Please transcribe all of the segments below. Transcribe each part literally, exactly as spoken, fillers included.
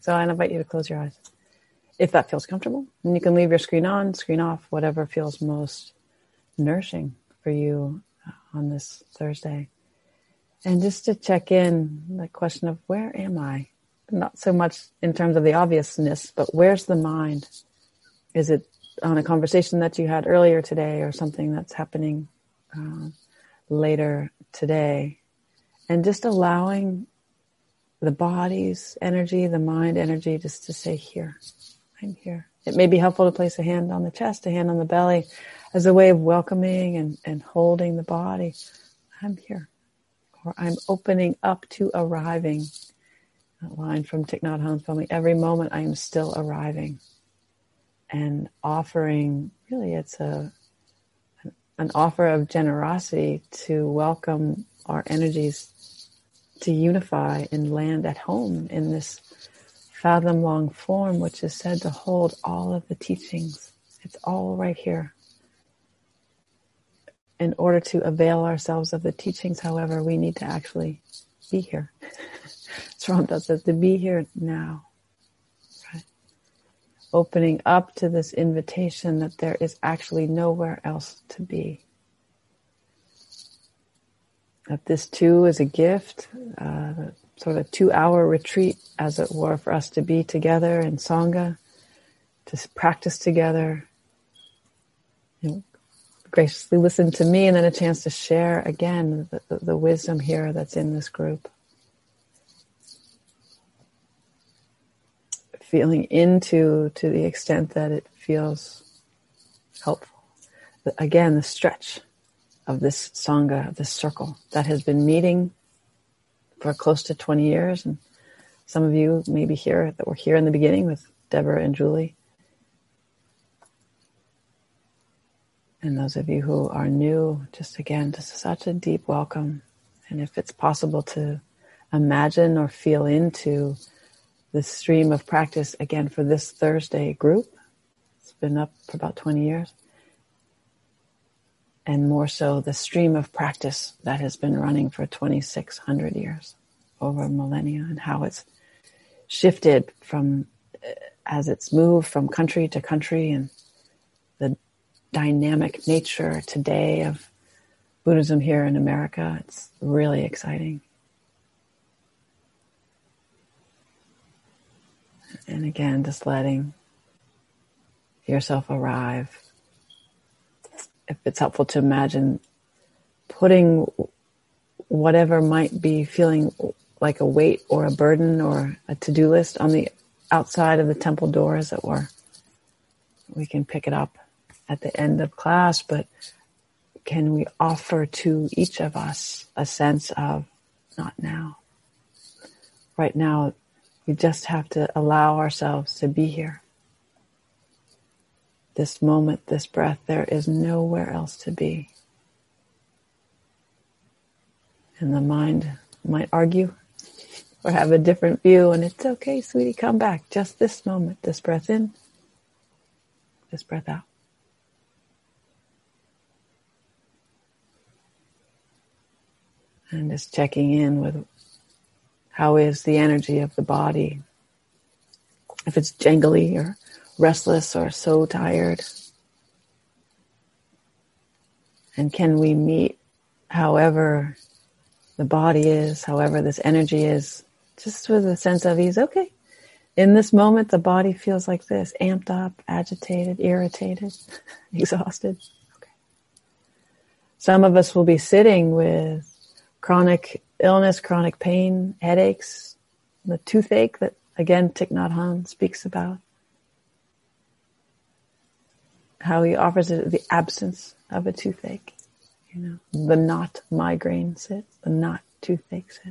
So I invite you to close your eyes if that feels comfortable. And you can leave your screen on, screen off, whatever feels most nourishing for you on this Thursday. And just to check in, the question of where am I? Not so much in terms of the obviousness, but where's the mind? Is it on a conversation that you had earlier today or something that's happening uh, later today? And just allowing the body's energy, the mind energy, just to say, here, I'm here. It may be helpful to place a hand on the chest, a hand on the belly, as a way of welcoming and, and holding the body. I'm here. Or I'm opening up to arriving. That line from Thich Nhat Hanh told me, every moment I am still arriving. And offering, really it's a an offer of generosity to welcome our energies to unify and land at home in this fathom-long form, which is said to hold all of the teachings. It's all right here. In order to avail ourselves of the teachings, however, we need to actually be here. Swarupa says to be here now. Right? Opening up to this invitation that there is actually nowhere else to be. That this too is a gift, uh, sort of a two-hour retreat, as it were, for us to be together in Sangha, to practice together, you know, graciously listen to me, and then a chance to share again the, the, the wisdom here that's in this group. Feeling into to the extent that it feels helpful. Again, the stretch of this Sangha, this circle that has been meeting for close to twenty years. And some of you may be here that were here in the beginning with Deborah and Julie. And those of you who are new, just again, just such a deep welcome. And if it's possible to imagine or feel into the stream of practice, again, for this Thursday group, it's been up for about twenty years. And more so, the stream of practice that has been running for twenty-six hundred years, over millennia, and how it's shifted from, as it's moved from country to country, and the dynamic nature today of Buddhism here in America. It's really exciting. And again, just letting yourself arrive. If it's helpful to imagine putting whatever might be feeling like a weight or a burden or a to-do list on the outside of the temple door, as it were. We can pick it up at the end of class, but can we offer to each of us a sense of not now? Right now, we just have to allow ourselves to be here. This moment, this breath, there is nowhere else to be. And the mind might argue or have a different view, and it's okay, sweetie, come back. Just this moment, this breath in, this breath out. And just checking in with how is the energy of the body. If it's jangly or restless or so tired. And can we meet however the body is, however this energy is, just with a sense of ease. Okay, in this moment the body feels like this, amped up, agitated, irritated, exhausted. Okay. Some of us will be sitting with chronic illness, chronic pain, headaches, the toothache that, again, Thich Nhat Hanh speaks about. How he offers it the absence of a toothache. You know, the not migraine sit, the not toothache sit.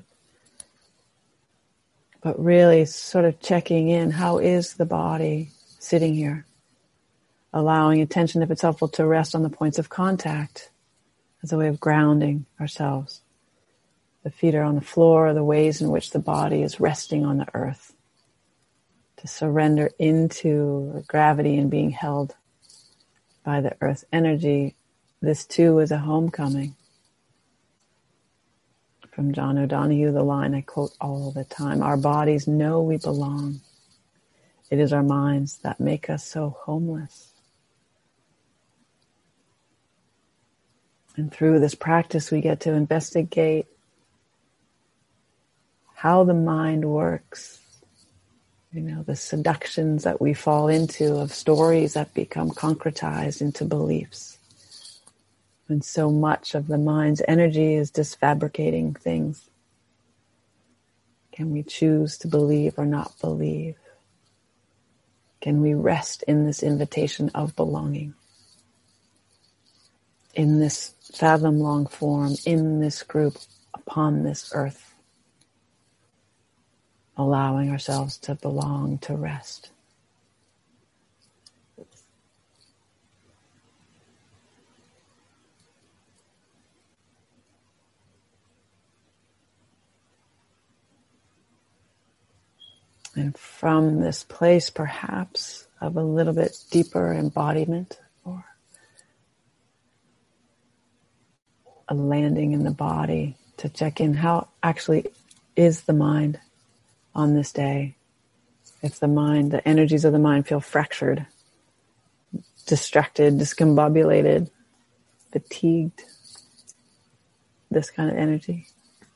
But really sort of checking in, how is the body sitting here? Allowing attention, if it's helpful, to rest on the points of contact as a way of grounding ourselves. The feet are on the floor, the ways in which the body is resting on the earth. To surrender into gravity and being held by the earth's energy. This too is a homecoming. From John O'Donohue, the line I quote all the time, our bodies know we belong. It is our minds that make us so homeless. And through this practice, we get to investigate how the mind works. You know, the seductions that we fall into of stories that become concretized into beliefs. And so much of the mind's energy is just fabricating things. Can we choose to believe or not believe? Can we rest in this invitation of belonging? In this fathom-long form, in this group, upon this earth. Allowing ourselves to belong, to rest. And from this place, perhaps, of a little bit deeper embodiment or a landing in the body to check in how actually is the mind on this day. If the mind, the energies of the mind feel fractured, distracted, discombobulated, fatigued, this kind of energy.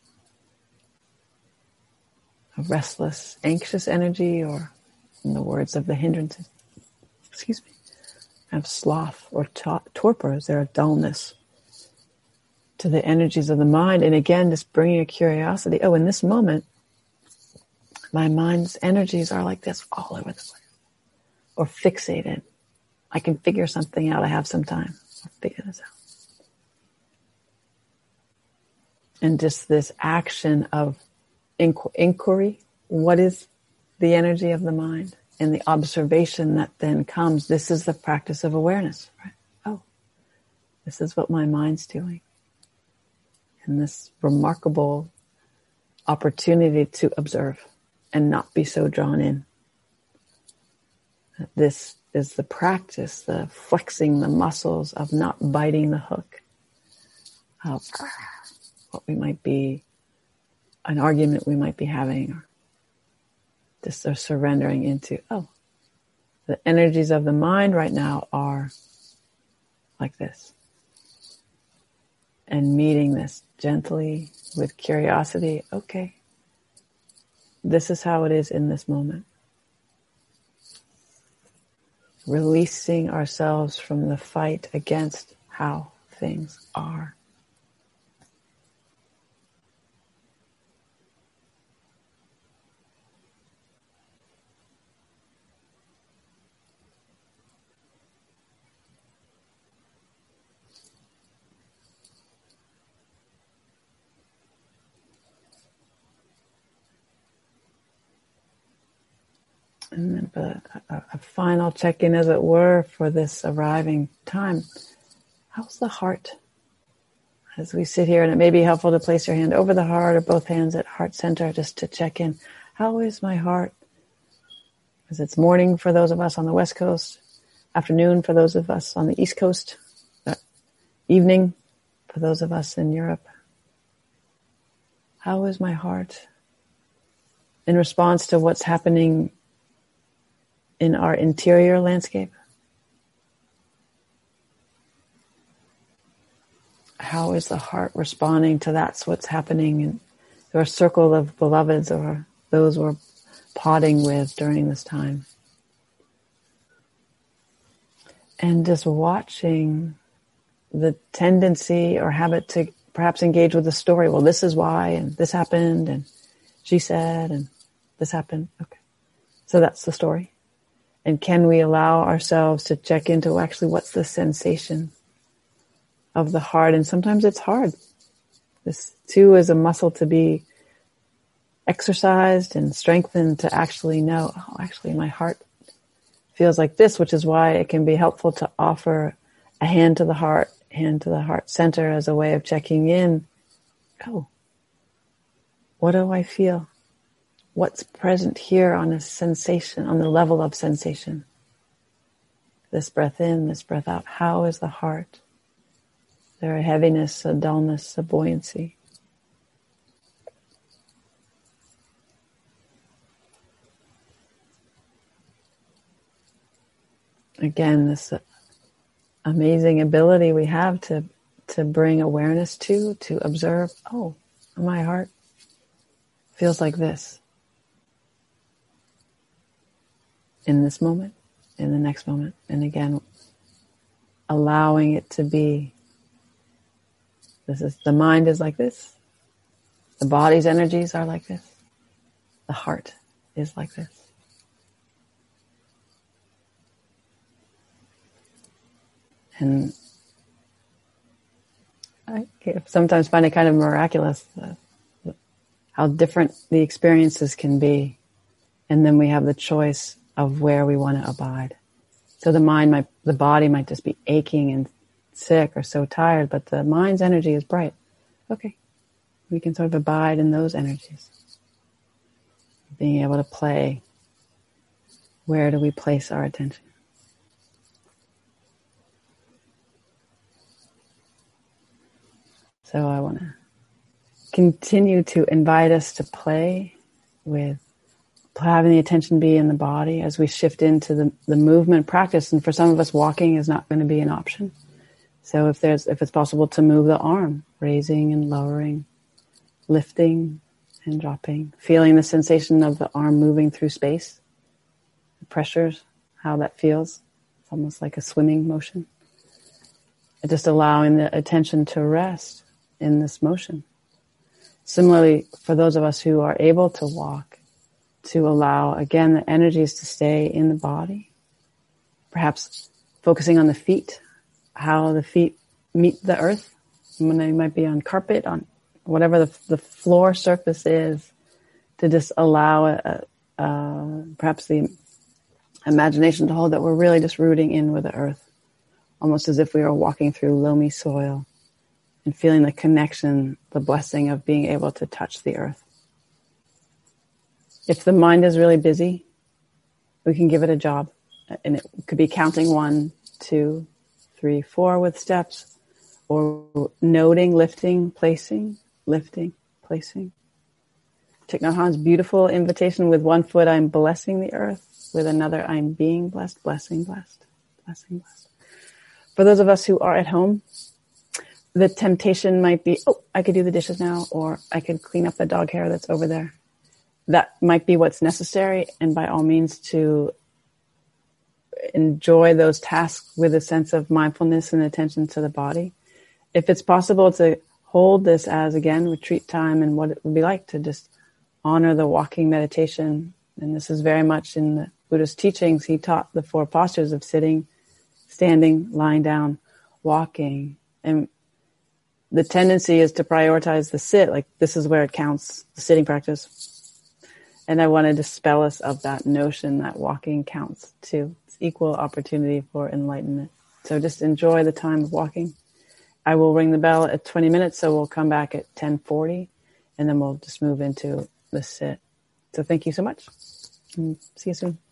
A restless, anxious energy, or in the words of the hindrances, excuse me, of sloth or to- torpor, is there a dullness to the energies of the mind? And again, just bringing a curiosity. Oh, in this moment, my mind's energies are like this all over the place. Or fixated. I can figure something out. I have some time. I'll figure this out. And just this action of inqu- inquiry. What is the energy of the mind? And the observation that then comes. This is the practice of awareness. Right? Oh, this is what my mind's doing. And this remarkable opportunity to observe and not be so drawn in. This is the practice, the flexing the muscles of not biting the hook of what we might be, an argument we might be having, or just a surrendering into, oh, the energies of the mind right now are like this. And meeting this gently with curiosity, okay, this is how it is in this moment. Releasing ourselves from the fight against how things are. And then a, a final check-in, as it were, for this arriving time. How's the heart? As we sit here, and it may be helpful to place your hand over the heart or both hands at heart center just to check in. How is my heart? As it's morning for those of us on the West Coast, afternoon for those of us on the East Coast, evening for those of us in Europe. How is my heart in response to what's happening in our interior landscape? How is the heart responding to that's what's happening in our circle of beloveds or those we're podding with during this time? And just watching the tendency or habit to perhaps engage with the story. Well, this is why, and this happened, and she said, and this happened. Okay. So that's the story. And can we allow ourselves to check into actually what's the sensation of the heart? And sometimes it's hard. This too is a muscle to be exercised and strengthened to actually know, oh, actually my heart feels like this, which is why it can be helpful to offer a hand to the heart, hand to the heart center as a way of checking in. Oh, what do I feel? What's present here on a sensation, on the level of sensation? This breath in, this breath out. How is the heart? Is there a heaviness, a dullness, a buoyancy? again, this amazing ability we have to to bring awareness to, to observe, oh, my heart feels like this in this moment, in the next moment. And again, allowing it to be. This is, the mind is like this. The body's energies are like this. The heart is like this. And I sometimes find it kind of miraculous uh, how different the experiences can be. And then we have the choice of where we want to abide. So the mind might, the body might just be aching and sick or so tired, but the mind's energy is bright. Okay. We can sort of abide in those energies. Being able to play. Where do we place our attention? So I want to continue to invite us to play with having the attention be in the body as we shift into the, the movement practice. And for some of us, walking is not going to be an option. So if there's, if it's possible to move the arm, raising and lowering, lifting and dropping, feeling the sensation of the arm moving through space, the pressures, how that feels. It's almost like a swimming motion. And just allowing the attention to rest in this motion. Similarly, for those of us who are able to walk, to allow, again, the energies to stay in the body. Perhaps focusing on the feet, how the feet meet the earth. When they might be on carpet, on whatever the, the floor surface is, to just allow a, a, perhaps the imagination to hold that we're really just rooting in with the earth, almost as if we were walking through loamy soil and feeling the connection, the blessing of being able to touch the earth. If the mind is really busy, we can give it a job. And it could be counting one, two, three, four with steps, or noting, lifting, placing, lifting, placing. Thich Nhat Hanh's beautiful invitation: with one foot, I'm blessing the earth. With another, I'm being blessed, blessing, blessed, blessing, blessed. For those of us who are at home, the temptation might be, oh, I could do the dishes now, or I could clean up the dog hair that's over there. That might be what's necessary, and by all means to enjoy those tasks with a sense of mindfulness and attention to the body. If it's possible to hold this as, again, retreat time and what it would be like to just honor the walking meditation. And this is very much in the Buddhist teachings. He taught the four postures of sitting, standing, lying down, walking. And the tendency is to prioritize the sit, like this is where it counts, the sitting practice. And I want to dispel us of that notion that walking counts too. It's equal opportunity for enlightenment. So just enjoy the time of walking. I will ring the bell at twenty minutes, so we'll come back at ten forty, and then we'll just move into the sit. So thank you so much. And see you soon.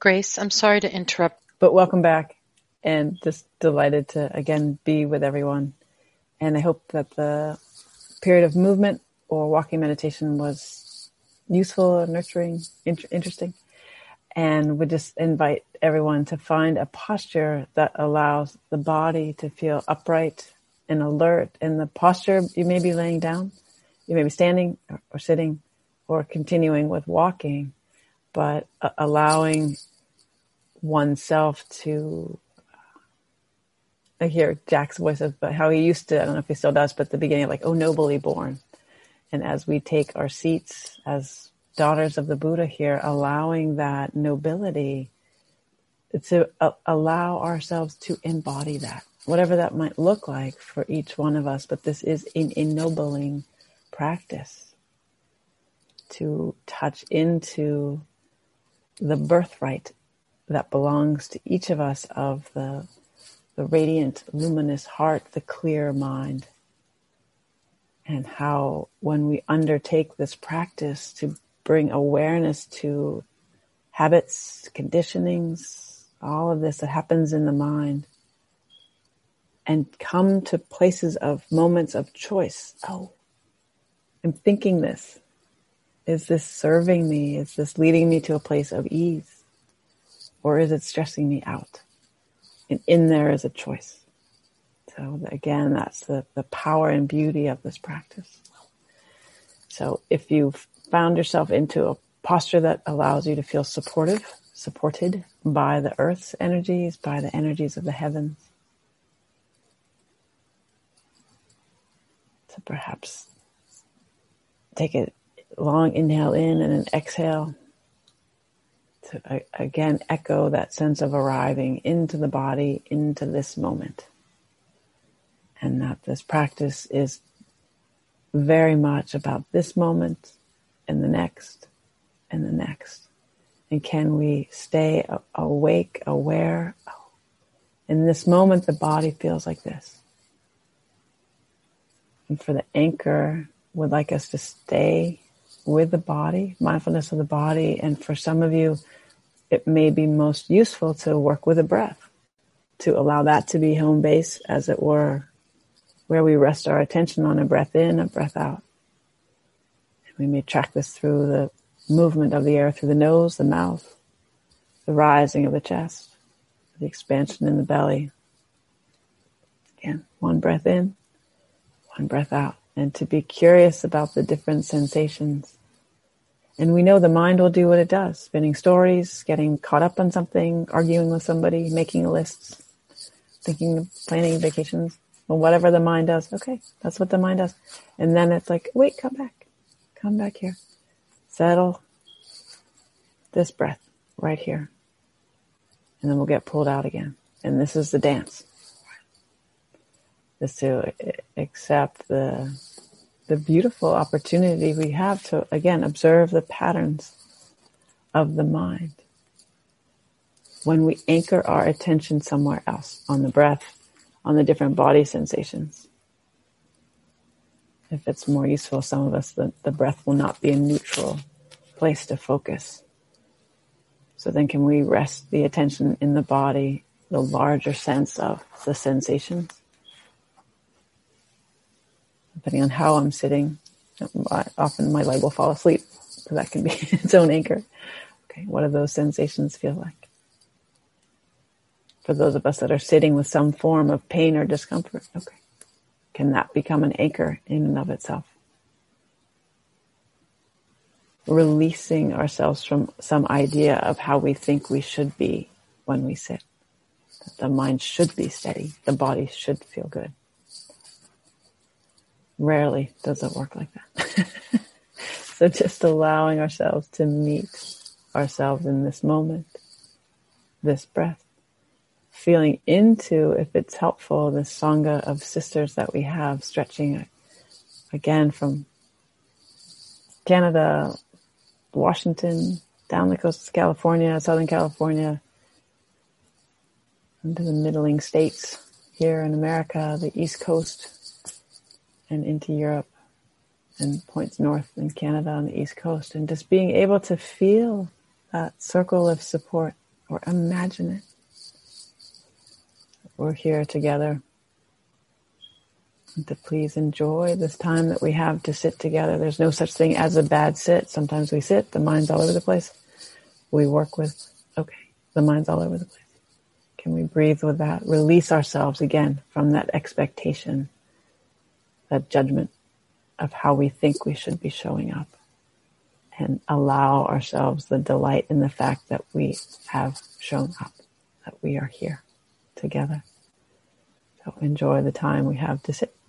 Grace, I'm sorry to interrupt. But welcome back, and just delighted to, again, be with everyone. And I hope that the period of movement or walking meditation was useful, nurturing, int- interesting. And would just invite everyone to find a posture that allows the body to feel upright and alert. And the posture, you may be laying down, you may be standing or, or sitting or continuing with walking, but uh, allowing oneself to, I hear Jack's voice of but how he used to, I don't know if he still does, but the beginning of like, oh, nobly born. And as we take our seats as daughters of the Buddha here, allowing that nobility to uh, allow ourselves to embody that, whatever that might look like for each one of us. But this is an ennobling practice to touch into the birthright that belongs to each of us of the, the radiant, luminous heart, the clear mind. And how when we undertake this practice to bring awareness to habits, conditionings, all of this that happens in the mind, and come to places of moments of choice. Oh, I'm thinking this. Is this serving me? Is this leading me to a place of ease? Or is it stressing me out? And in there is a choice. So again, that's the, the power and beauty of this practice. So if you've found yourself into a posture that allows you to feel supportive, supported by the earth's energies, by the energies of the heavens, so perhaps take a long inhale in and an exhale to again echo that sense of arriving into the body, into this moment. And that this practice is very much about this moment and the next and the next. And can we stay awake, aware? Oh, in this moment, the body feels like this. And for the anchor, would like us to stay with the body, mindfulness of the body. And for some of you, it may be most useful to work with the breath, to allow that to be home base, as it were, where we rest our attention on a breath in, a breath out. And we may track this through the movement of the air through the nose, the mouth, the rising of the chest, the expansion in the belly. Again, one breath in, one breath out. And to be curious about the different sensations. And we know the mind will do what it does, spinning stories, getting caught up on something, arguing with somebody, making lists, thinking, planning vacations, or whatever the mind does. Okay, that's what the mind does. And then it's like, wait, come back. Come back here. Settle this breath right here. And then we'll get pulled out again. And this is the dance. Is to accept the the beautiful opportunity we have to, again, observe the patterns of the mind when we anchor our attention somewhere else, on the breath, on the different body sensations. If it's more useful, some of us, the, the breath will not be a neutral place to focus. So then can we rest the attention in the body, the larger sense of the sensations? Depending on how I'm sitting, I, often my leg will fall asleep, so that can be its own anchor. Okay, what do those sensations feel like? For those of us that are sitting with some form of pain or discomfort, okay, can that become an anchor in and of itself? Releasing ourselves from some idea of how we think we should be when we sit. That the mind should be steady, the body should feel good. Rarely does it work like that. So just allowing ourselves to meet ourselves in this moment, this breath, feeling into, if it's helpful, the Sangha of sisters that we have, stretching again from Canada, Washington, down the coast of California, Southern California, into the middling states here in America, the East Coast, and into Europe, and points north in Canada on the East Coast, and just being able to feel that circle of support or imagine it. We're here together. And to please enjoy this time that we have to sit together. There's no such thing as a bad sit. Sometimes we sit, the mind's all over the place. We work with, okay, the mind's all over the place. Can we breathe with that? Release ourselves again from that expectation, that judgment of how we think we should be showing up, and allow ourselves the delight in the fact that we have shown up, that we are here together. So enjoy the time we have to sit.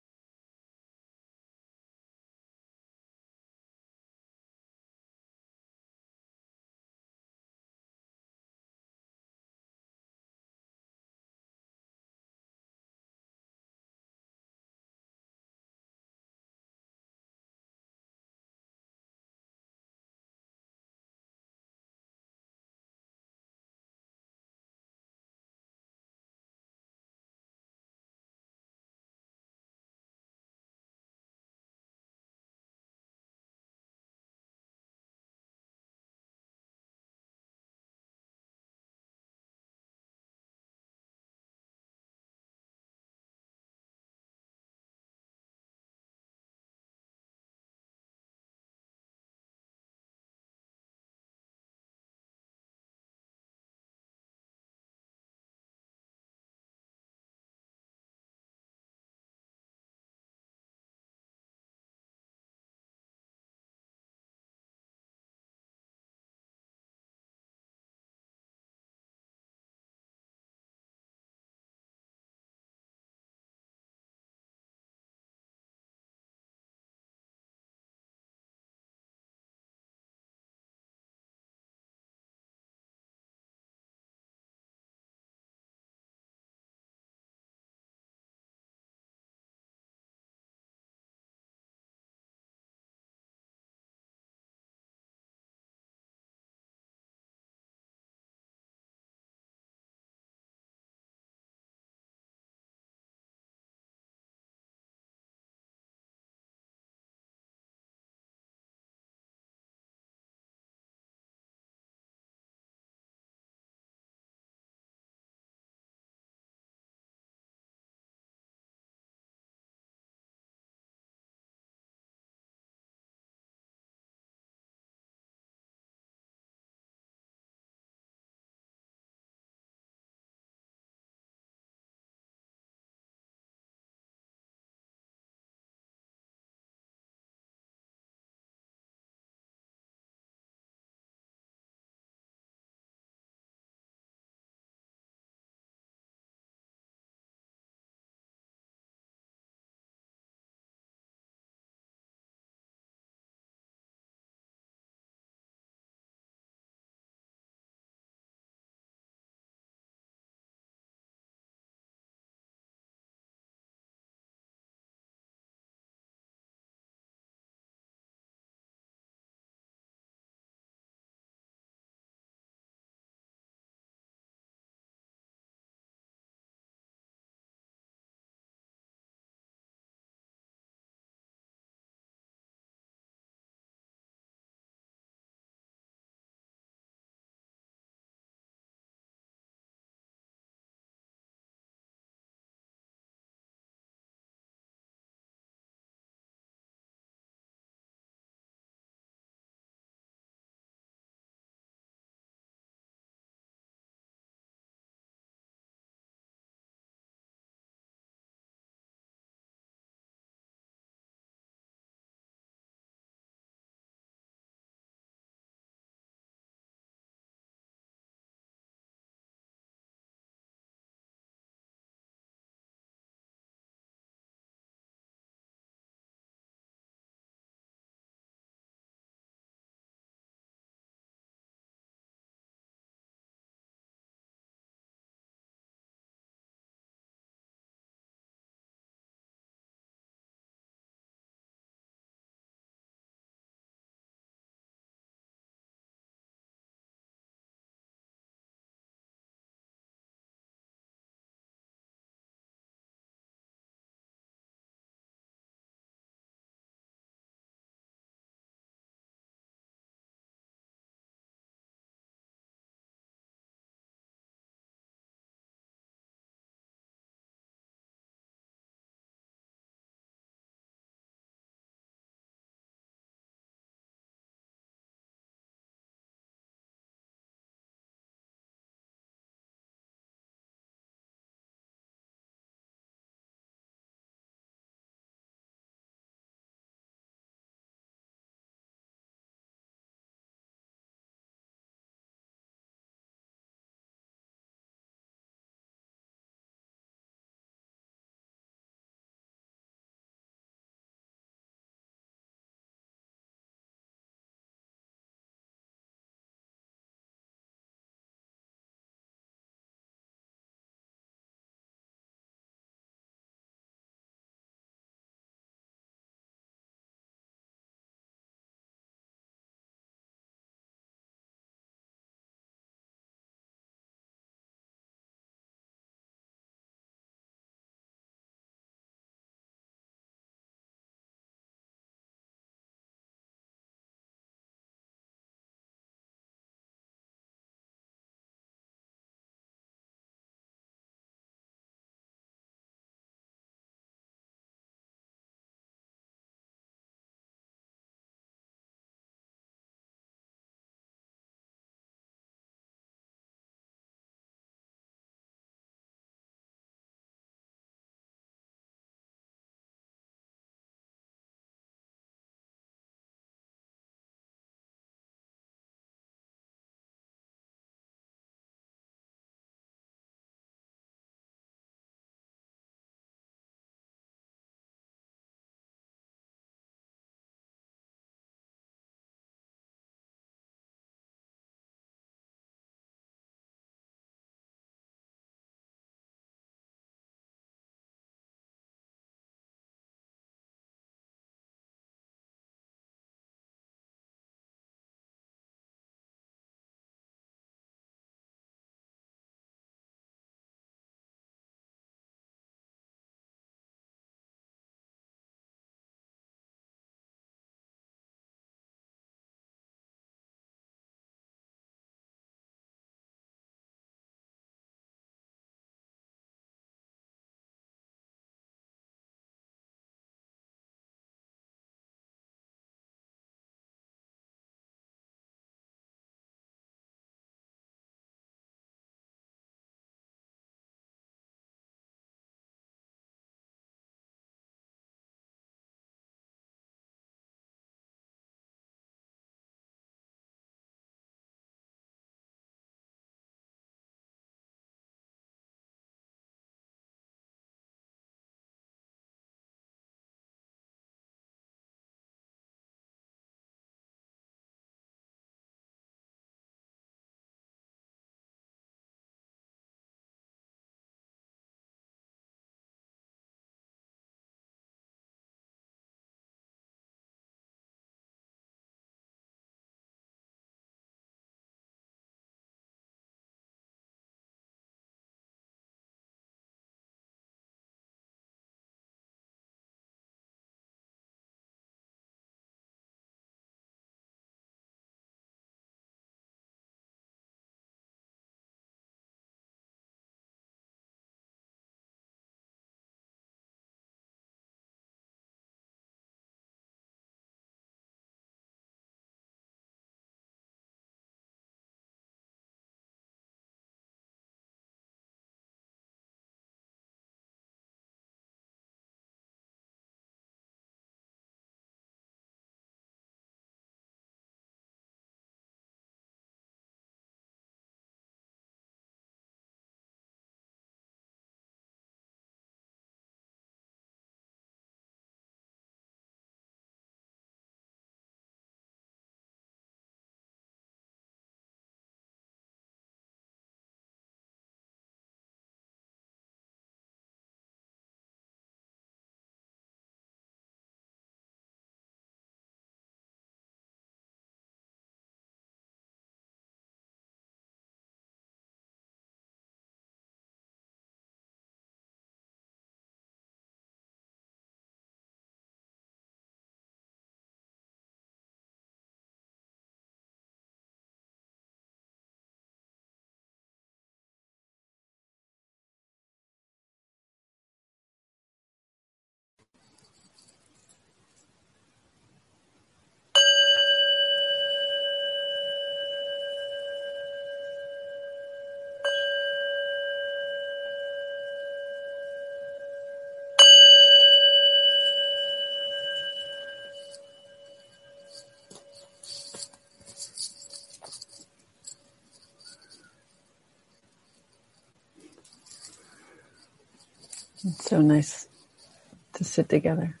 It's so nice to sit together.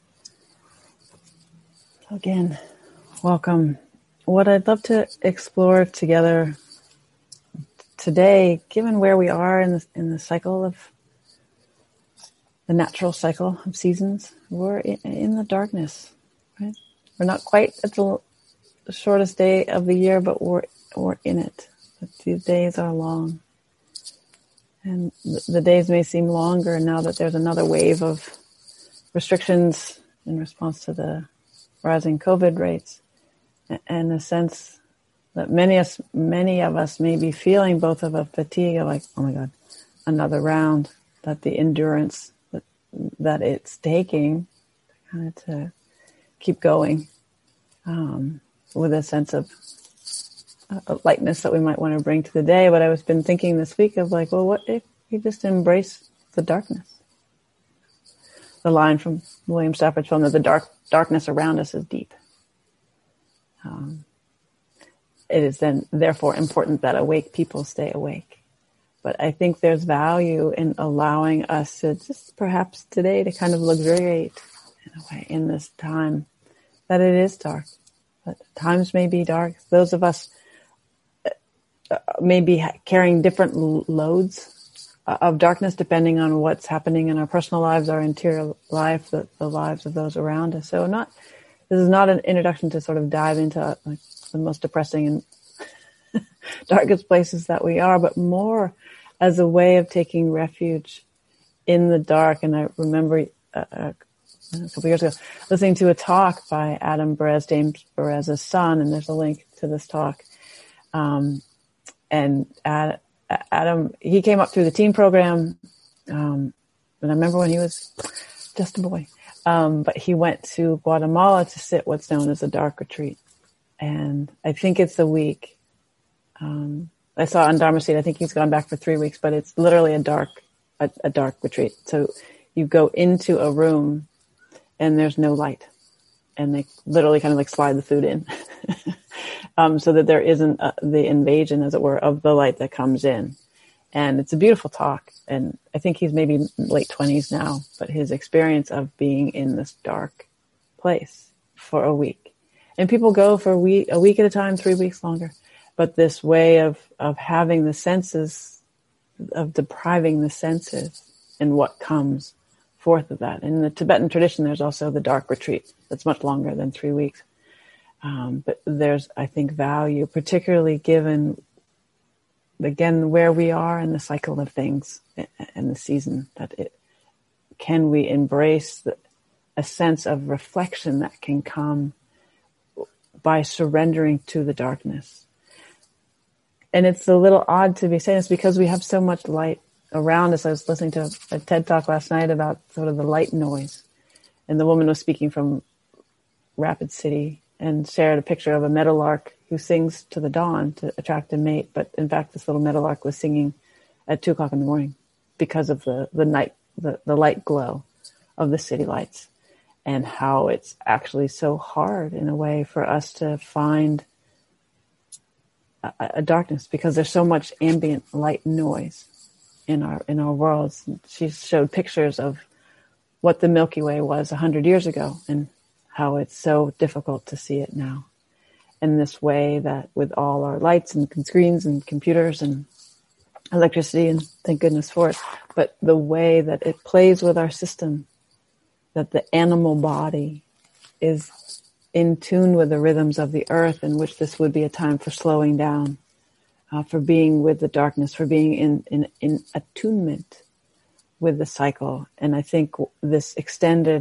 Again, welcome. What I'd love to explore together today, given where we are in the, in the cycle of the natural cycle of seasons, we're in, in the darkness, right? We're not quite at the shortest day of the year, but we're we're in it. But these days are long. And the days may seem longer now that there's another wave of restrictions in response to the rising COVID rates, and a sense that many of us, many of us may be feeling both of a fatigue of like, oh my God, another round, that the endurance that, that it's taking kind of to keep going, um, with a sense of a lightness that we might want to bring to the day. But I was been thinking this week of like, well, what if you just embrace the darkness? The line from William Stafford's film that the dark darkness around us is deep. Um, it is then therefore important that awake people stay awake. But I think there's value in allowing us to just perhaps today to kind of luxuriate in a way in this time that it is dark. But times may be dark. Those of us may be carrying different loads of darkness depending on what's happening in our personal lives, our interior life, the, the lives of those around us. So not, this is not an introduction to sort of dive into like the most depressing and darkest places that we are, but more as a way of taking refuge in the dark. And I remember uh, a couple of years ago listening to a talk by Adam Perez, James Perez's son, and there's a link to this talk. Um, and Ad, Adam, he came up through the teen program, um, and I remember when he was just a boy. Um, but he went to Guatemala to sit what's known as a dark retreat. And I think it's a week. Um, I saw on Dharma Seed, I think he's gone back for three weeks, but it's literally a dark, a, a dark retreat. So you go into a room and there's no light, and they literally kind of like slide the food in. Um, so that there isn't uh, the invasion, as it were, of the light that comes in. And it's a beautiful talk. And I think he's maybe late twenties now, but his experience of being in this dark place for a week. And people go for a week, a week at a time, three weeks longer. But this way of, of having the senses, of depriving the senses and what comes forth of that. In the Tibetan tradition, there's also the dark retreat that's much longer than three weeks. Um, but there's, I think, value, particularly given, again, where we are in the cycle of things and the season, that it, can we embrace the, a sense of reflection that can come by surrendering to the darkness. And it's a little odd to be saying this because we have so much light around us. I was listening to a TED Talk last night about sort of the light noise. And the woman was speaking from Rapid City and shared a picture of a meadowlark who sings to the dawn to attract a mate. But in fact, this little meadowlark was singing at two o'clock in the morning because of the, the night, the, the light glow of the city lights, and how it's actually so hard in a way for us to find a, a darkness because there's so much ambient light noise in our, in our worlds. She showed pictures of what the Milky Way was a hundred years ago and how it's so difficult to see it now. And this way that with all our lights and screens and computers and electricity, and thank goodness for it, but the way that it plays with our system, that the animal body is in tune with the rhythms of the earth, in which this would be a time for slowing down, uh, for being with the darkness, for being in, in, in attunement with the cycle. And I think this extended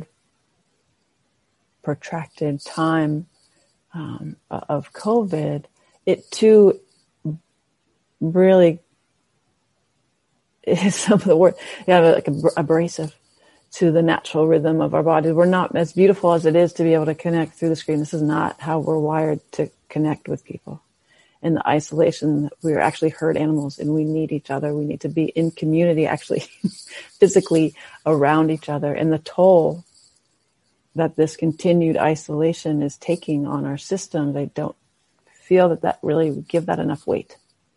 protracted time um, of COVID, it too really is some of the word, yeah, like abrasive to the natural rhythm of our bodies. We're not as beautiful as it is to be able to connect through the screen. This is not how we're wired to connect with people. In the isolation, we're actually herd animals and we need each other. We need to be in community, actually physically around each other. And the toll that this continued isolation is taking on our systems, I don't feel that that really would give that enough weight.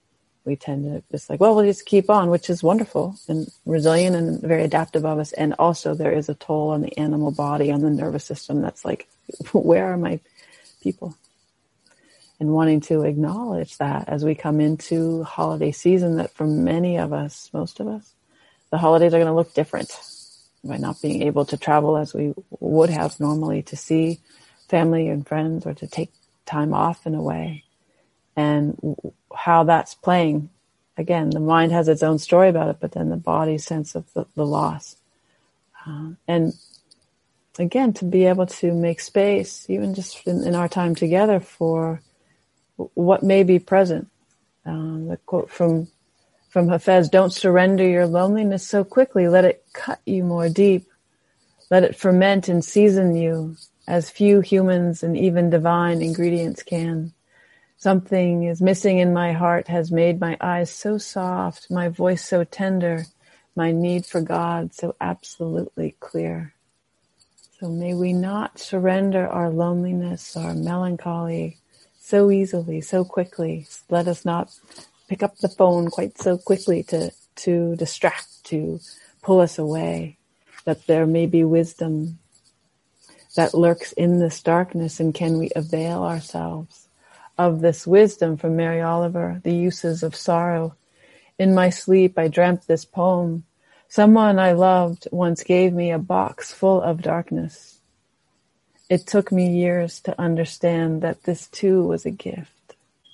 we tend to just like, well, we'll just keep on, which is wonderful and resilient and very adaptive of us. And also there is a toll on the animal body, on the nervous system. That's like, where are my people? And wanting to acknowledge that as we come into holiday season, that for many of us, most of us, the holidays are going to look different by not being able to travel as we would have normally to see family and friends or to take time off in a way. And how that's playing. Again, the mind has its own story about it, but then the body's sense of the, the loss. Um, and again, to be able to make space, even just in, in our time together, for what may be present. Um, the quote from from Hafez, don't surrender your loneliness so quickly. Let it cut you more deep. Let it ferment and season you as few humans and even divine ingredients can. Something is missing in my heart has made my eyes so soft, my voice so tender, my need for God so absolutely clear. So may we not surrender our loneliness, our melancholy so easily, so quickly. Let us not pick up the phone quite so quickly to, to distract, to pull us away. That there may be wisdom that lurks in this darkness, and can we avail ourselves of this wisdom? From Mary Oliver, The Uses of Sorrow. In my sleep, I dreamt this poem. Someone I loved once gave me a box full of darkness. It took me years to understand that this too was a gift.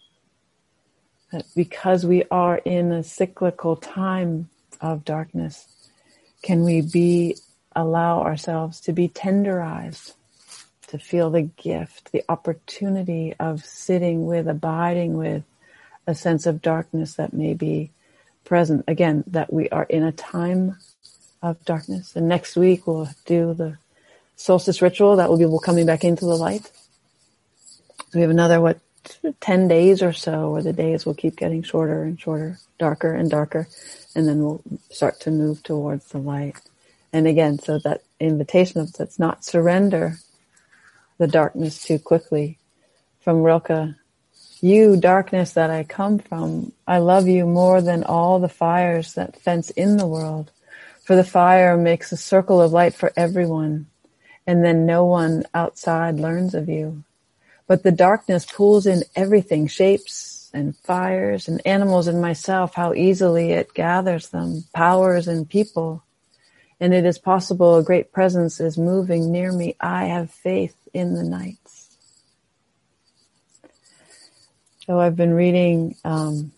That because we are in a cyclical time of darkness, can we be, allow ourselves to be tenderized, to feel the gift, the opportunity of sitting with, abiding with a sense of darkness that may be present. Again, that we are in a time of darkness. And next week we'll do the solstice ritual. That will be we're coming back into the light. So we have another, what, ten days or so where the days will keep getting shorter and shorter, darker and darker. And then we'll start to move towards the light. And again, so that invitation of let's not surrender the darkness too quickly. From Rilke, you darkness that I come from, I love you more than all the fires that fence in the world. For the fire makes a circle of light for everyone, and then no one outside learns of you. But the darkness pulls in everything, shapes and fires and animals and myself, how easily it gathers them, powers and people. And it is possible a great presence is moving near me. I have faith in the nights. So I've been reading um,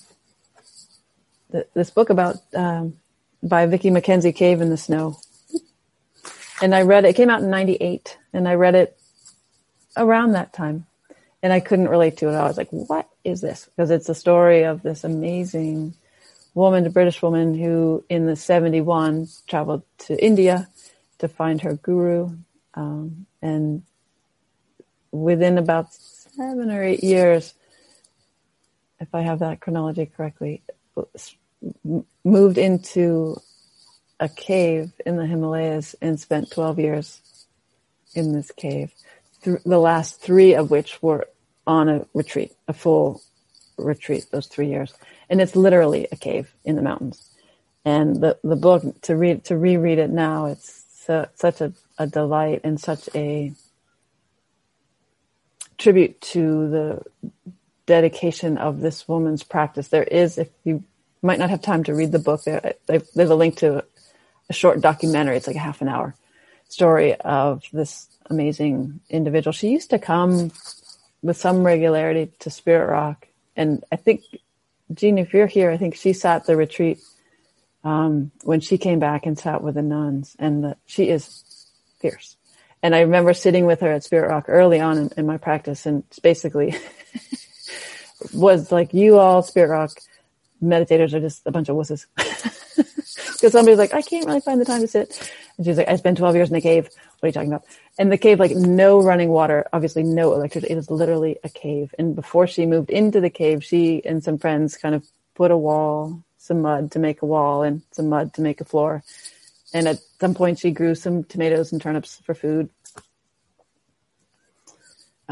th- this book about um, by Vicki Mackenzie, Cave in the Snow. And I read it, it came out in ninety-eight, and I read it around that time. And I couldn't relate to it. I was like, what is this? Because it's a story of this amazing woman, a British woman who in the seventy-one traveled to India to find her guru. Um, and within about seven or eight years, if I have that chronology correctly, moved into a cave in the Himalayas and spent twelve years in this cave. Th- the last three of which were on a retreat, a full retreat, those three years. And it's literally a cave in the mountains. And the, the book, to read, to reread it now, it's so, such a, a delight and such a tribute to the dedication of this woman's practice. There is, if you might not have time to read the book, there, there's a link to a short documentary. It's like a half an hour story of this amazing individual. She used to come with some regularity to Spirit Rock. And I think, Jean, if you're here, I think she sat the retreat um, when she came back and sat with the nuns. And the, she is fierce. And I remember sitting with her at Spirit Rock early on in, in my practice, and basically was like, you all Spirit Rock meditators are just a bunch of wusses. Because somebody's like, I can't really find the time to sit. And she's like, I spent twelve years in a cave. What are you talking about? And the cave, like no running water, obviously no electricity. It is literally a cave. And before she moved into the cave, she and some friends kind of put a wall, some mud to make a wall, and some mud to make a floor. And at some point she grew some tomatoes and turnips for food. Um,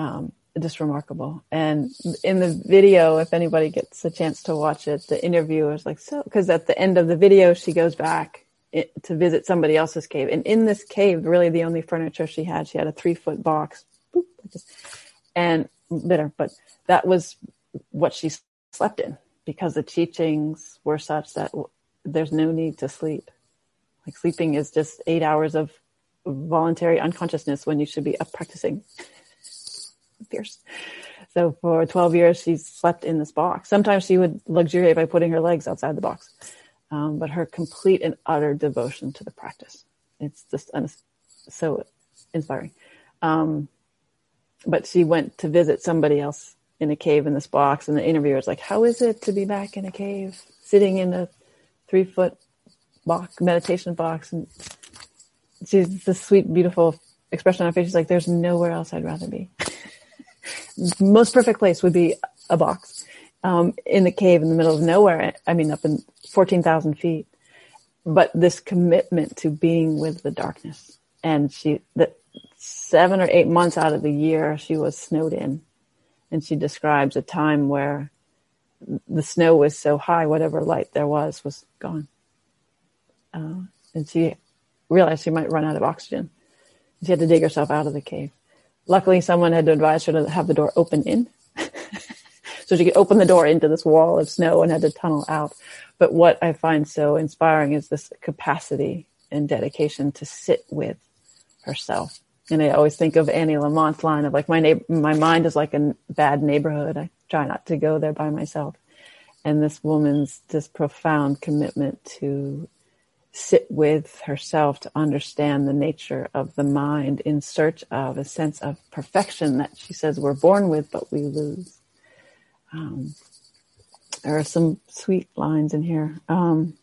just remarkable. And in the video, if anybody gets a chance to watch it, the interviewer is like, so, because at the end of the video, she goes back to visit somebody else's cave. And in this cave, really the only furniture she had, she had a three foot box, boop, like this, and bitter, but that was what she slept in, because the teachings were such that there's no need to sleep. Like sleeping is just eight hours of voluntary unconsciousness when you should be up practicing. Fierce. So for twelve years, she slept in this box. Sometimes she would luxuriate by putting her legs outside the box. Um, but her complete and utter devotion to the practice. It's just un- so inspiring. Um, but she went to visit somebody else in a cave in this box, and the interviewer was like, how is it to be back in a cave, sitting in a three foot box, meditation box? And she's this sweet, beautiful expression on her face. She's like, there's nowhere else I'd rather be. Most perfect place would be a box, um, in the cave in the middle of nowhere. I mean, up in fourteen thousand feet, but this commitment to being with the darkness. And she, that seven or eight months out of the year, she was snowed in. And she describes a time where the snow was so high, whatever light there was, was gone. Uh, and she realized she might run out of oxygen. She had to dig herself out of the cave. Luckily, someone had to advise her to have the door open in. So she could open the door into this wall of snow and had to tunnel out. But what I find so inspiring is this capacity and dedication to sit with herself. And I always think of Annie Lamont's line of like, my neighbor, my mind is like a bad neighborhood. I try not to go there by myself. And this woman's this profound commitment to sit with herself, to understand the nature of the mind in search of a sense of perfection that she says we're born with, but we lose. Um, there are some sweet lines in here. Um,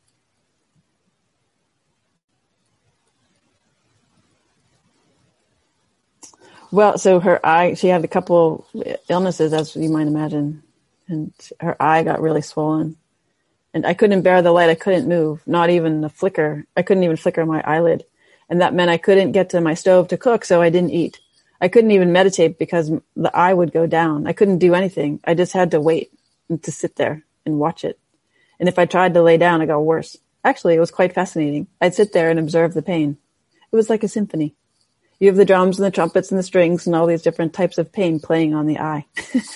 well, so her eye, she had a couple illnesses, as you might imagine, and her eye got really swollen. And I couldn't bear the light. I couldn't move, not even a flicker. I couldn't even flicker my eyelid. And that meant I couldn't get to my stove to cook, so I didn't eat. I couldn't even meditate because the eye would go down. I couldn't do anything. I just had to wait and to sit there and watch it. And if I tried to lay down, it got worse. Actually, it was quite fascinating. I'd sit there and observe the pain. It was like a symphony. You have the drums and the trumpets and the strings and all these different types of pain playing on the eye.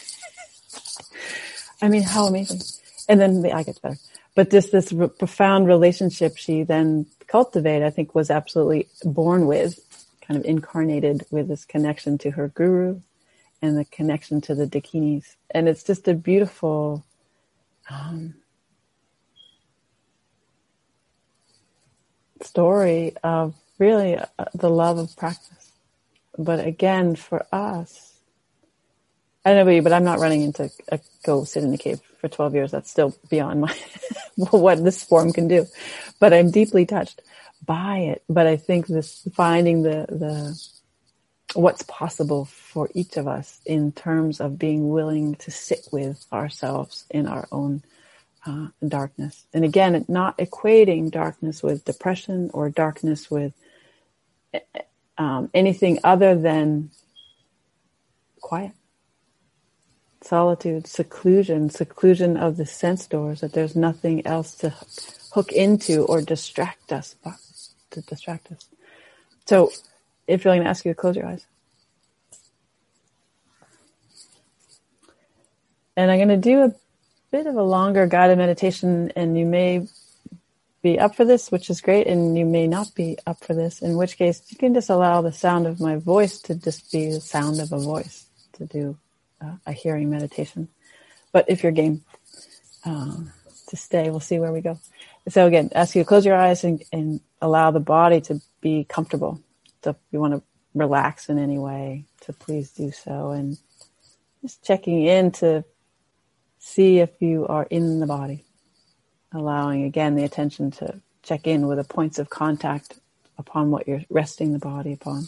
I mean, how amazing. And then the eye gets better. But this, this re- profound relationship she then cultivated, I think, was absolutely born with, kind of incarnated with this connection to her guru and the connection to the Dakinis. And it's just a beautiful, um, story of really uh, the love of practice. But again, for us, I don't know about you, but I'm not running into a go sit in a cave for twelve years. That's still beyond my what this form can do. But I'm deeply touched by it. But I think this finding the the what's possible for each of us in terms of being willing to sit with ourselves in our own uh, darkness. And again, not equating darkness with depression or darkness with um, anything other than quiet. Solitude, seclusion, seclusion of the sense doors, that there's nothing else to hook into or distract us, to distract us. So if you're going to ask you to close your eyes. And I'm going to do a bit of a longer guided meditation, and you may be up for this, which is great, and you may not be up for this, in which case you can just allow the sound of my voice to just be the sound of a voice to do Uh, a hearing meditation. But if you're game um, to stay, we'll see where we go. So again, ask you to close your eyes and, and allow the body to be comfortable. So if you want to relax in any way, to please do so. And just checking in to see if you are in the body. Allowing, again, the attention to check in with the points of contact upon what you're resting the body upon.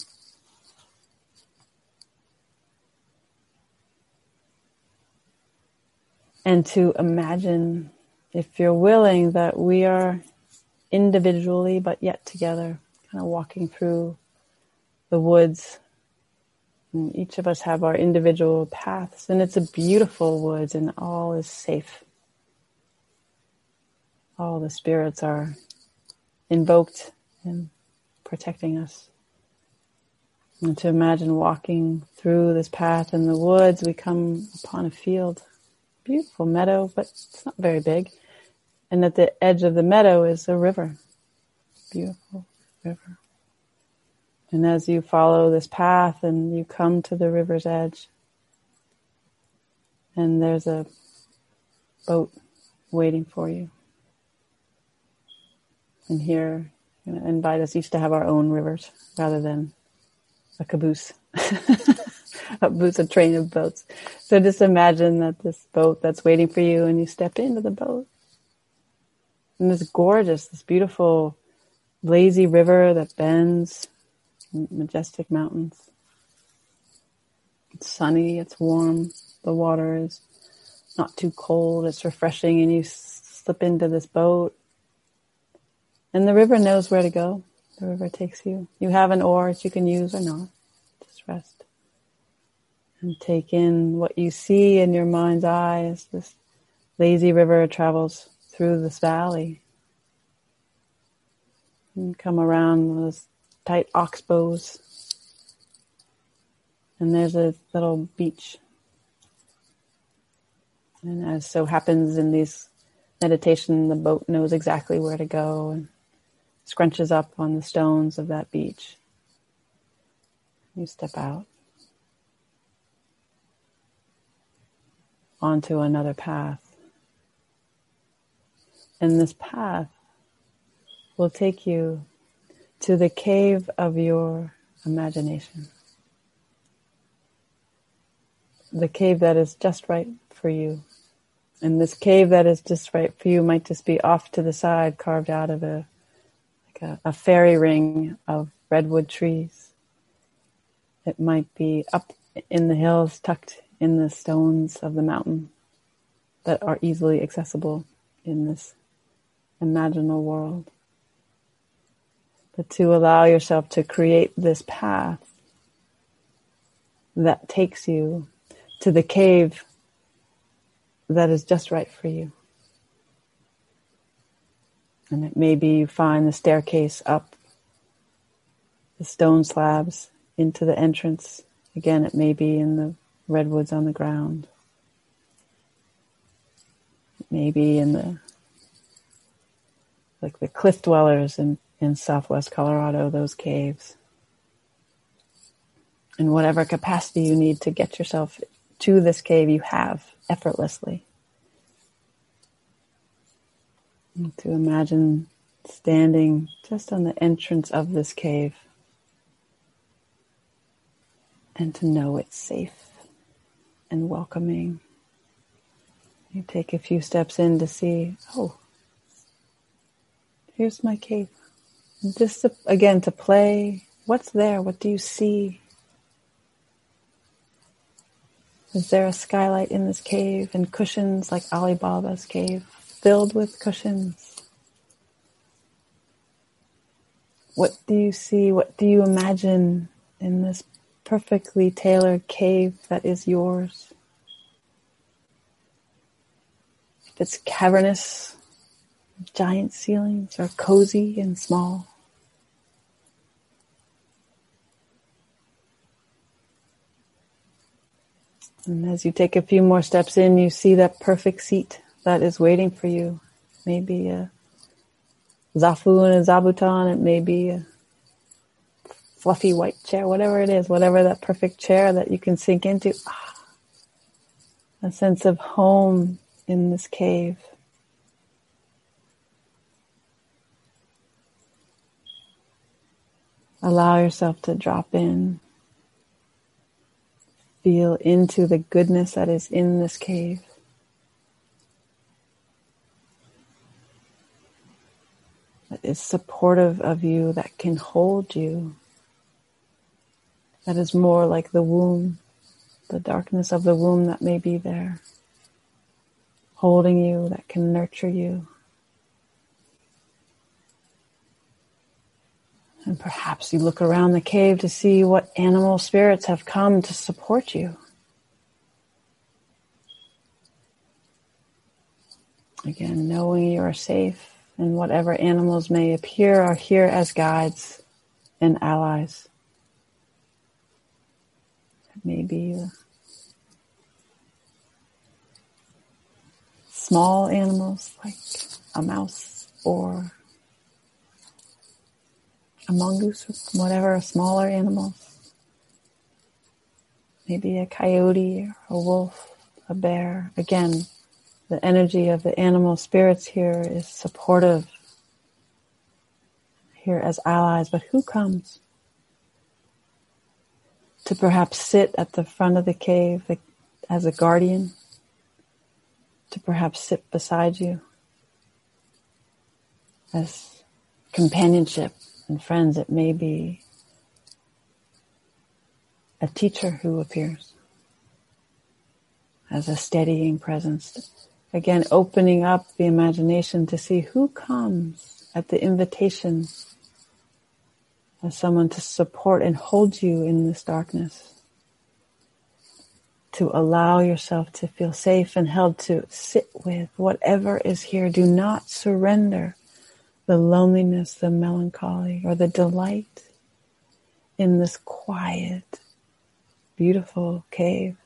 And to imagine, if you're willing, that we are individually but yet together, kind of walking through the woods, And each of us have our individual paths, and it's a beautiful woods, and all is safe. All the spirits are invoked and protecting us. And to imagine walking through this path in the woods, we come upon a field, beautiful meadow, but it's not very big. And at the edge of the meadow is a river, beautiful river. And as you follow this path and you come to the river's edge, and there's a boat waiting for you. And here, I'm going to invite us each to have our own rivers rather than a caboose. A caboose, a train of boats. So just imagine that this boat that's waiting for you, and you step into the boat. And it's gorgeous, this beautiful lazy river that bends, majestic mountains. It's sunny, it's warm, the water is not too cold, it's refreshing, and you s- slip into this boat. And the river knows where to go. The river takes you. You have an oar that you can use or not. Just rest. And take in what you see in your mind's eye as this lazy river travels through this valley. And come around those tight oxbows. And there's a little beach. And as so happens in these meditation, the boat knows exactly where to go and scrunches up on the stones of that beach. You step out onto another path. And this path will take you to the cave of your imagination. The cave that is just right for you. And this cave that is just right for you might just be off to the side, carved out of a like a, a fairy ring of redwood trees. It might be up in the hills, tucked in the stones of the mountain that are easily accessible in this imaginal world. But to allow yourself to create this path that takes you to the cave that is just right for you. And it maybe you find the staircase up the stone slabs into the entrance. Again, it may be in the redwoods on the ground. It may be in the, like the cliff dwellers in, in southwest Colorado, those caves. In whatever capacity you need to get yourself to this cave, you have effortlessly. And to imagine standing just on the entrance of this cave and to know it's safe and welcoming. You take a few steps in to see, oh, here's my cave. And just to, again, to play, what's there? What do you see? Is there a skylight in this cave and cushions like Ali Baba's cave, filled with cushions? What do you see? What do you imagine in this perfectly tailored cave that is yours? If it's cavernous, giant ceilings, or cozy and small. And as you take a few more steps in, you see that perfect seat that is waiting for you. Maybe a zafu and a zabuton. It may be a fluffy white chair, whatever it is, whatever that perfect chair that you can sink into. Ah, a sense of home in this cave. Allow yourself to drop in. Feel into the goodness that is in this cave. That is supportive of you, that can hold you. That is more like the womb, the darkness of the womb that may be there. Holding you, that can nurture you. And perhaps you look around the cave to see what animal spirits have come to support you. Again, knowing you are safe, and whatever animals may appear are here as guides and allies. Maybe small animals like a mouse or a mongoose, whatever, smaller animals. Maybe a coyote, or a wolf, a bear. Again, the energy of the animal spirits here is supportive, here as allies. But who comes to perhaps sit at the front of the cave as a guardian, to perhaps sit beside you as companionship and friends? It may be a teacher who appears as a steadying presence. Again, opening up the imagination to see who comes at the invitation as someone to support and hold you in this darkness, to allow yourself to feel safe and held, to sit with whatever is here. Do not surrender the loneliness, the melancholy, or the delight in this quiet, beautiful cave.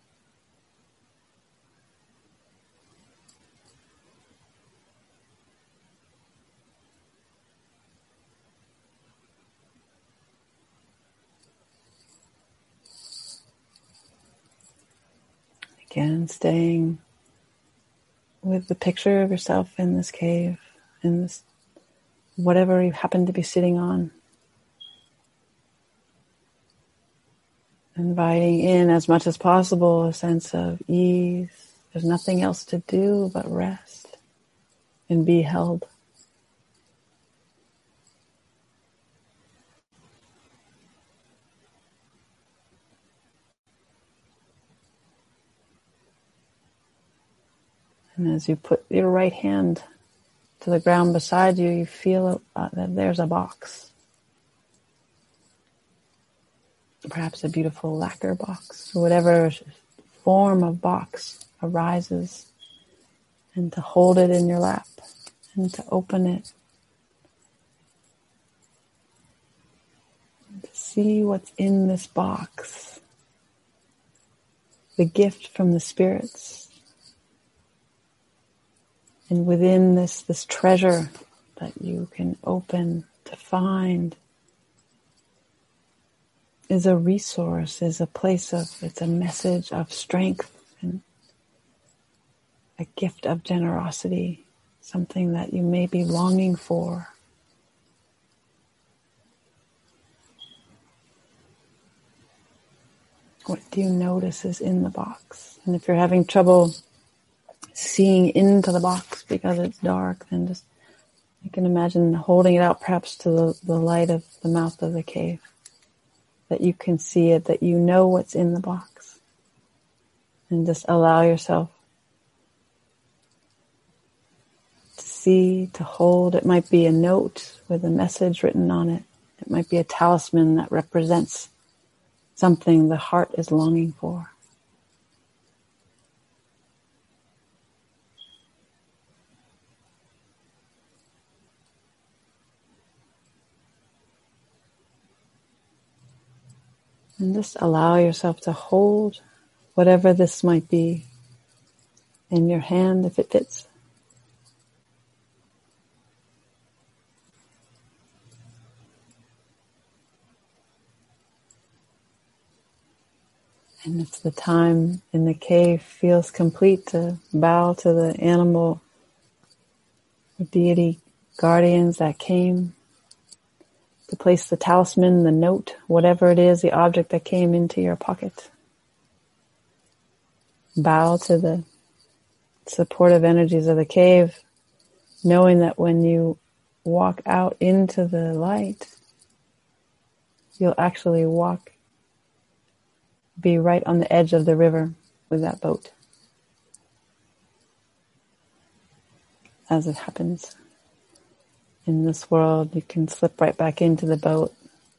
Again, staying with the picture of yourself in this cave, in this, whatever you happen to be sitting on. Inviting in as much as possible a sense of ease. There's nothing else to do but rest and be held. And as you put your right hand to the ground beside you, you feel uh, that there's a box. Perhaps a beautiful lacquer box, or whatever form of box arises. And to hold it in your lap and to open it. And to see what's in this box. The gift from the spirits. And within this, this treasure that you can open to find is a resource, is a place of, it's a message of strength and a gift of generosity, something that you may be longing for. What do you notice is in the box? And if you're having trouble seeing into the box because it's dark, then just, you can imagine holding it out perhaps to the, the light of the mouth of the cave, that you can see it, that you know what's in the box. And just allow yourself to see, to hold. It might be a note with a message written on it. It might be a talisman that represents something the heart is longing for. And just allow yourself to hold whatever this might be in your hand if it fits. And if the time in the cave feels complete, to bow to the animal or deity guardians that came, to place the talisman, the note, whatever it is, the object that came into your pocket. Bow to the supportive energies of the cave, knowing that when you walk out into the light, you'll actually walk, be right on the edge of the river with that boat. As it happens. in this world, you can slip right back into the boat.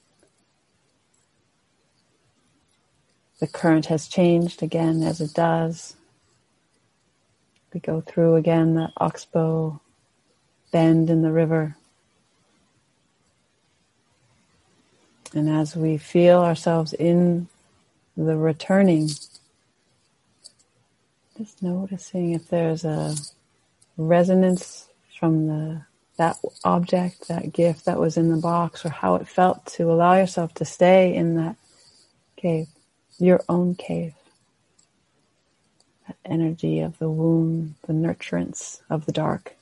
The current has changed again, as it does. We go through again that oxbow bend in the river. And as we feel ourselves in the returning, just noticing if there's a resonance from the that object, that gift that was in the box, or how it felt to allow yourself to stay in that cave, your own cave. That energy of the womb, the nurturance of the dark.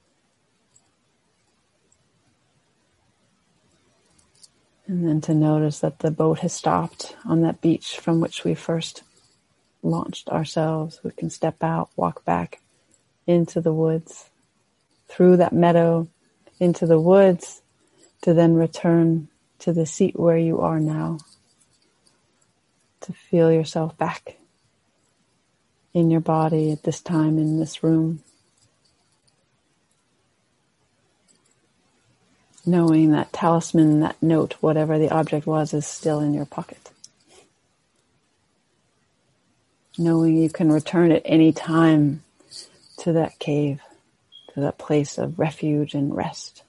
And then to notice that the boat has stopped on that beach from which we first launched ourselves. We can step out, walk back into the woods, through that meadow, into the woods, to then return to the seat where you are now. To feel yourself back in your body at this time in this room. Knowing that talisman, that note, whatever the object was, is still in your pocket. Knowing you can return at any time to that cave, to that place of refuge and rest.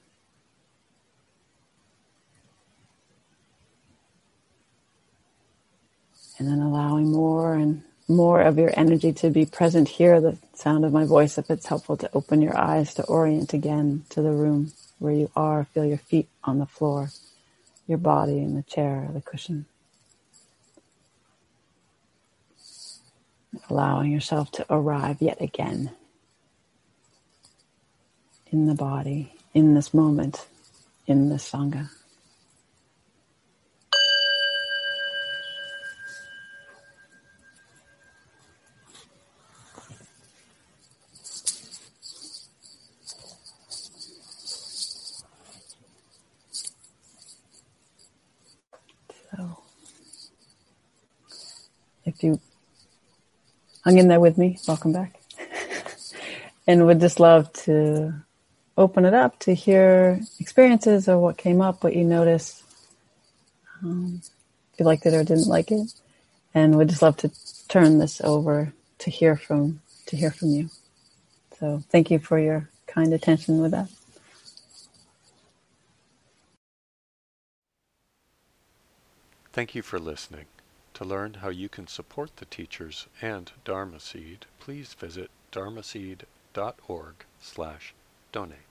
And then allowing more and more of your energy to be present here, the sound of my voice, if it's helpful to open your eyes, to orient again to the room where you are. Feel your feet on the floor, your body in the chair or the cushion. Allowing yourself to arrive yet again in the body, in this moment, in this Sangha. So, if you hung in there with me, welcome back. And would just love to open it up to hear experiences or what came up, what you noticed, um, if you liked it or didn't like it. And would just love to turn this over to hear from, to hear from you. So thank you for your kind attention with that. Thank you for listening. To learn how you can support the teachers and Dharma Seed, please visit dharmaseed dot org slash donate.